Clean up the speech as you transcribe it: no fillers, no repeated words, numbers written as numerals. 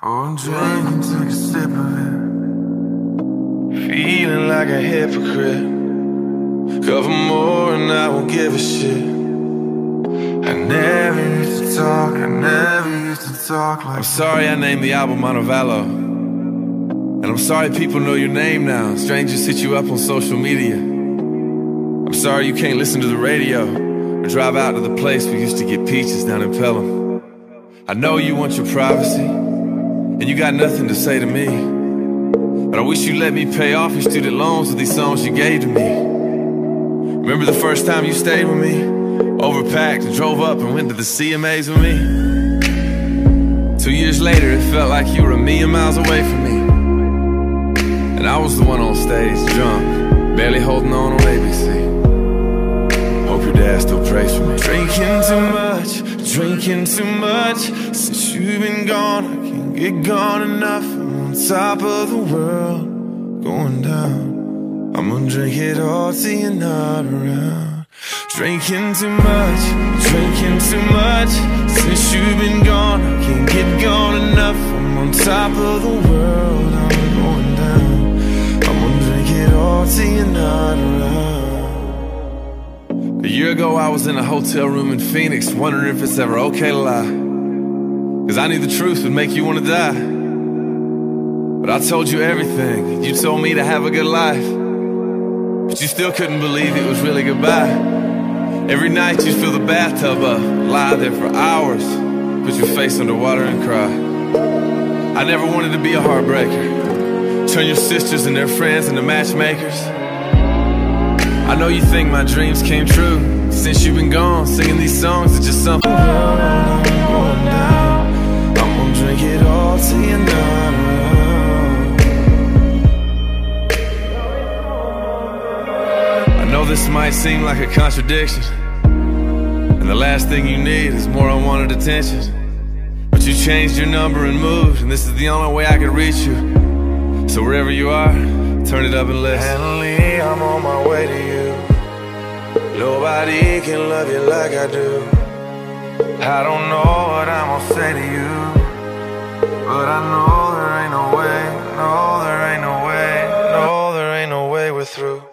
Oh, drink and take a sip of it. Feeling like a hypocrite. Cover more and I won't give a shit. I never used to talk like. I'm sorry I named the album Montevallo. And I'm sorry people know your name now. Strangers hit you up on social media. I'm sorry you can't listen to the radio or drive out to the place we used to get peaches down in Pelham. I know you want your privacy, and you got nothing to say to me. But I wish you let me pay off your student loans with these songs you gave to me. Remember the first time you stayed with me? Overpacked and drove up and went to the CMAs with me. 2 years later, it felt like you were a million miles away from me. And I was the one on stage, drunk, barely holding on ABC. Hope your dad still prays for me. Drinking too much. Since you've been gone, I can't get gone enough. I'm on top of the world, going down. I'm gonna drink it all till you're not around. Drinking too much. Since you've been gone, I can't get gone enough. I'm on top of the world, I'm going down. I'm gonna drink it all till you're not around. A year ago I was in a hotel room in Phoenix, wondering if it's ever okay to lie. Cause I knew the truth would make you wanna die. But I told you everything, and you told me to have a good life. But you still couldn't believe it was really goodbye. Every night you'd fill the bathtub up, lie there for hours, put your face underwater and cry. I never wanted to be a heartbreaker, turn your sisters and their friends into matchmakers. I know you think my dreams came true. Since you've been gone, singing these songs is just something. I'm going down. I'm gonna drink it all till you're not around. I know this might seem like a contradiction, and the last thing you need is more unwanted attention. But you changed your number and moved, and this is the only way I could reach you. So wherever you are, turn it up and listen. Henley, I'm on my way to you. Nobody can love you like I do. I don't know what I'm gonna say to you, but I know there ain't no way, no, there ain't no way, no, there ain't no way we're through.